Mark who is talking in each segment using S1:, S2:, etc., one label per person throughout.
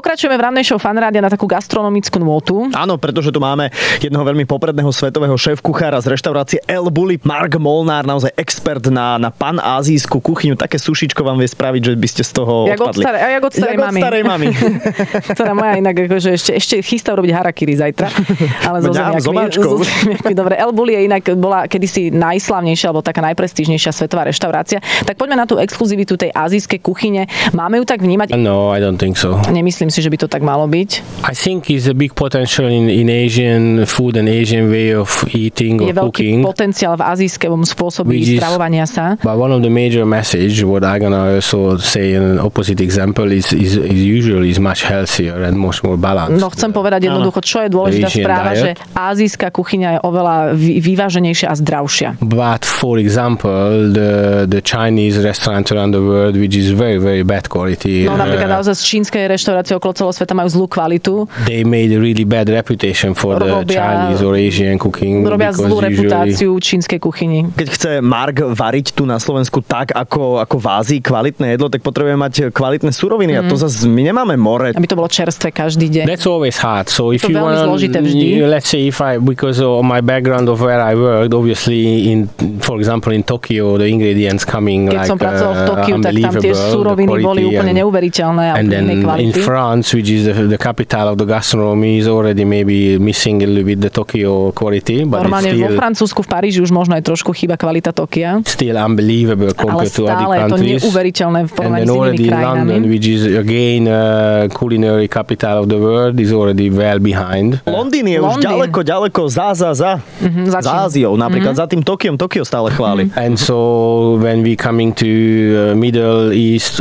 S1: Pokračujeme v rannej show Fanrádia na takú gastronomickú nôtu.
S2: Áno, pretože tu máme jednoho veľmi popredného svetového šéf-kuchára z reštaurácie El Bulli, Mark Molnár, naozaj expert na panázijskú kuchyňu. Také sušičko vám vie spraviť, že by ste z toho odpadli.
S1: Jak od starej mamy. Ktorá moja inak akože ešte chystá robiť harakiri zajtra. Ale so zemiakmi. Dobre, El Bulli je inak bola kedysi najslavnejšia alebo taká najprestížnejšia svetová reštaurácia. Tak poďme na tú exkluzivitu tej azijskej kuchyne. Máme ju tak vnímať?
S3: No, I don't think so.
S1: Nemyslím si, že by to tak malo byť.
S3: I think is a big potential in Asian food and Asian way of eating or cooking.
S1: Je veľký potenciál v azijskom spôsobe stravovania sa.
S3: But one of the major message, what I'm gonna also say in an opposite example is usually is much healthier and much more balanced.
S1: No chcem povedať jednoducho, čo je dôležitá správa, že azijská kuchyňa je oveľa vyváženejšia a zdravšia.
S3: But for example, the Chinese restaurants around the world, which is very, very bad quality.
S1: No napríklad naozaj z čínskej reštaurácie okolo celého sveta majú zlú kvalitu.
S3: They made a really bad reputation for the Chinese or Asian cooking.
S1: Robia zlú reputáciu čínskej kuchyni.
S2: Keď chce Mark variť tu na Slovensku tak, ako v Ázii kvalitné jedlo, tak potrebujeme mať kvalitné suroviny a to zase my nemáme more.
S1: Aby to bolo čerstvé každý deň.
S3: That's always hard. So if
S1: to
S3: you want, let's say because of my background of where I worked, obviously for example in Tokyo, the ingredients coming
S1: keď som pracoval v Tokiu, tak tam tie suroviny boli úplne neuveriteľné a úplne kvality.
S3: In France, which is the capital of the gastronomy, is already maybe missing a little bit the Tokyo quality. But
S1: normálne vo Francúzsku, v Paríži už možno aj trošku chýba kvalita Tokia.
S3: Still unbelievable compared to other countries.
S1: Ale stále je to neuveriteľné v porovnaní s inými krajinami.
S3: London, which is again culinary capital of the world, is already well behind.
S2: Londýn je už ďaleko za Áziou. Napríklad za tým Tokiom. Tokio stále chváli.
S3: And so when we coming to Middle East,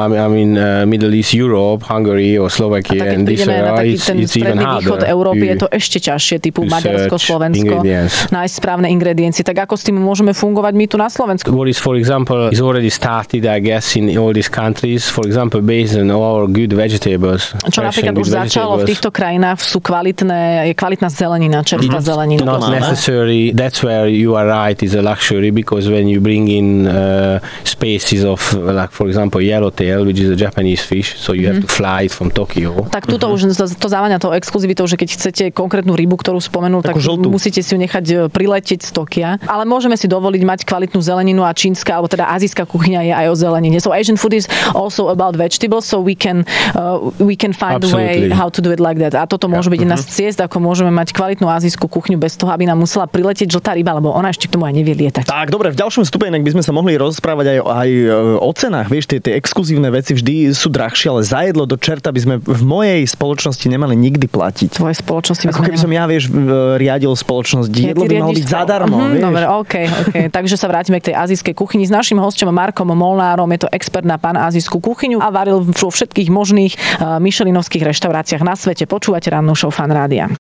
S3: Middle East Europe, Hungary or Slovakia, and this it's even harder.
S1: Východ Európy je to ešte ťažšie, typu Maďarsko, Slovensko. Nájsť správne ingrediencie. Tak ako s tým môžeme fungovať my tu na Slovensku?
S3: What is, for example, is already started, I guess, in all these countries, for example, based on our good vegetables.
S1: Čo napríklad už začalo v týchto krajinách, sú kvalitná zelenina, čerstvá zelenina.
S3: Not necessarily, that's where you are right, is a luxury, because when you bring in species of, like for example, yellowtail, which is a Japanese fish, so you have to fly it from Tokyo.
S1: Tak tuto už to závaňa tou exkluzivitou, že keď chcete konkrétnu rybu, ktorú spomenul, tak musíte si ju nechať priletieť z Tokia. Ale môžeme si dovoliť mať kvalitnú zeleninu a čínska, alebo teda azijská kuchyňa je aj o zelenine. So Asian food is also about vegetables, so we can find a way how to do it like that. A toto môže byť jedna z ciest, ako môžeme mať kvalitnú azijskú kuchyňu bez toho, aby nám musela priletieť žltá ryba, lebo ona ešte k tomu aj nevie lietať.
S2: Tak, dobre, v ďalšom stupe by sme sa mohli rozprávať aj o cenách. Vieš, tie exkluzívne veci vždy sú drahšie, ale za jedlo do čerta by sme v mojej spoločnosti nemali nikdy platiť.
S1: Tvojej spoločnosti
S2: ako keby som ja, vieš, riadil spoločnosť. Jedlo by malo byť zadarmo, vieš.
S1: Dobre, OK. Takže sa vrátime k tej azijskej kuchyni. S naším hosťom Markom Molnárom, je to expert na panázijskú kuchyňu a varil vo všetkých možných michelinovských reštauráciách na svete. Počúvate rannú show Fanrádia.